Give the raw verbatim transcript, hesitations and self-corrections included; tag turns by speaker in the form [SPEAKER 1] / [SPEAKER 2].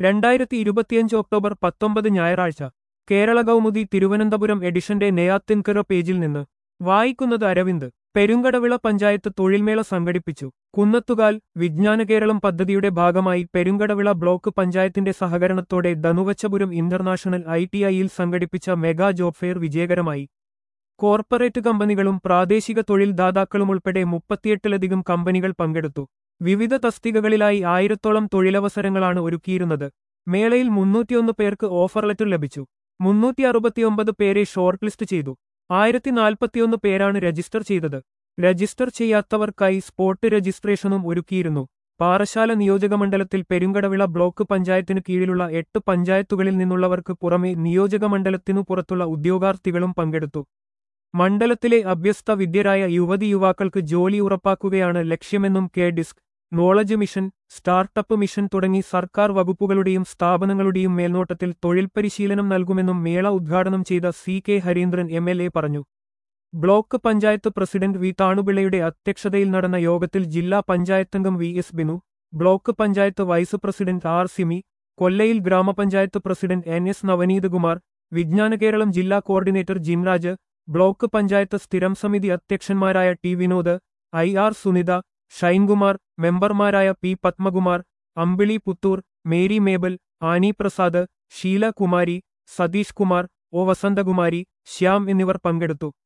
[SPEAKER 1] രണ്ടായിരത്തി ഇരുപത്തിയഞ്ച് ഒക്ടോബർ പത്തൊമ്പത് ഞായറാഴ്ച കേരള കൗമുദി തിരുവനന്തപുരം എഡിഷന്റെ നെയ്യാത്തിൻകര പേജിൽ നിന്ന് വായിക്കുന്നത് അരവിന്ദ്. പെരുങ്കടവിള പഞ്ചായത്ത് തൊഴിൽമേള സംഘടിപ്പിച്ചു. കുന്നത്തുകാൽ വിജ്ഞാനകേരളം പദ്ധതിയുടെ ഭാഗമായി പെരുങ്കടവിള ബ്ലോക്ക് പഞ്ചായത്തിന്റെ സഹകരണത്തോടെ ധനുവച്ചപുരം ഇന്റർനാഷണൽ ഐ ടി ഐയിൽ സംഘടിപ്പിച്ച മെഗാ ജോബ് ഫെയർ വിജയകരമായി. കോർപ്പറേറ്റ് കമ്പനികളും പ്രാദേശിക തൊഴിൽ ദാതാക്കളുമുൾപ്പെടെ മുപ്പത്തിയെട്ടിലധികം കമ്പനികൾ പങ്കെടുത്തു. വിവിധ തസ്തികകളിലായി ആയിരത്തോളം തൊഴിലവസരങ്ങളാണ് ഒരുക്കിയിരുന്നത്. മേളയിൽ മുന്നൂറ്റിയൊന്ന് പേർക്ക് ഓഫർ ലെറ്റർ ലഭിച്ചു. മുന്നൂറ്റി അറുപത്തിയൊമ്പത് പേരെ ഷോർട്ട് ലിസ്റ്റ് ചെയ്തു. ആയിരത്തി നാൽപ്പത്തിയൊന്ന് പേരാണ് രജിസ്റ്റർ ചെയ്തത്. രജിസ്റ്റർ ചെയ്യാത്തവർക്കായി സ്പോട്ട് രജിസ്ട്രേഷനും ഒരുക്കിയിരുന്നു. പാറശാല നിയോജകമണ്ഡലത്തിൽ പെരുങ്കടവിള ബ്ലോക്ക് പഞ്ചായത്തിനു കീഴിലുള്ള എട്ട് പഞ്ചായത്തുകളിൽ നിന്നുള്ളവർക്ക് പുറമെ നിയോജകമണ്ഡലത്തിനു പുറത്തുള്ള ഉദ്യോഗാർത്ഥികളും പങ്കെടുത്തു. മണ്ഡലത്തിലെ അഭ്യസ്ത വിദ്യരായ യുവതി യുവാക്കൾക്ക് ജോലി ഉറപ്പാക്കുകയാണ് ലക്ഷ്യമെന്നും K DISC, knowledge mission, startup mission തുടങ്ങി സർക്കാർ വകുപ്പുകളുടെയും സ്ഥാപനങ്ങളുടെയും മേൽനോട്ടത്തിൽ തൊഴിൽ പരിശീലനം നൽകുമെന്നും മേള ഉദ്ഘാടനം ചെയ്ത C K Harindran M L A പറഞ്ഞു. ബ്ലോക്ക് പഞ്ചായത്ത് പ്രസിഡന്റ് വി താണുപിള്ളയുടെ അധ്യക്ഷതയിൽ നടന്ന യോഗത്തിൽ ജില്ലാ പഞ്ചായത്തംഗം V S Binu, block panchayat vice president R Simi, Kollayil ഗ്രാമപഞ്ചായത്ത് president N S Navaneeth Kumar, വിജ്ഞാനകേരളം ജില്ലാ കോർഡിനേറ്റർ ജിംരാജ്, ബ്ലോക്ക് പഞ്ചായത്ത് സ്ഥിരം സമിതി അധ്യക്ഷന്മാരായ T Vinod, I R Sunitha, Shinekumar, മെമ്പർമാരായ P Padmakumar, Ambili Puthur, Mary Mabel, Annie Prasad, Sheela Kumari, Satheesh Kumar, O Vasanthakumari, Shyam എന്നിവർ പങ്കെടുത്തു.